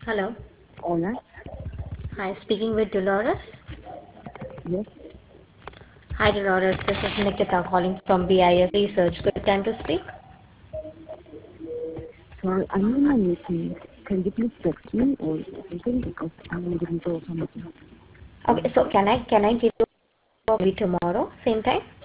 Hello. Hola, Hi, speaking with Dolores. yes. Hi, Dolores. This is Nikita calling from BIS Research. Good time to speak. Sorry, I'm in a meeting. Can you please text me or something because I'm in the middle of a meeting? Okay, so can I give you a maybe tomorrow, same time?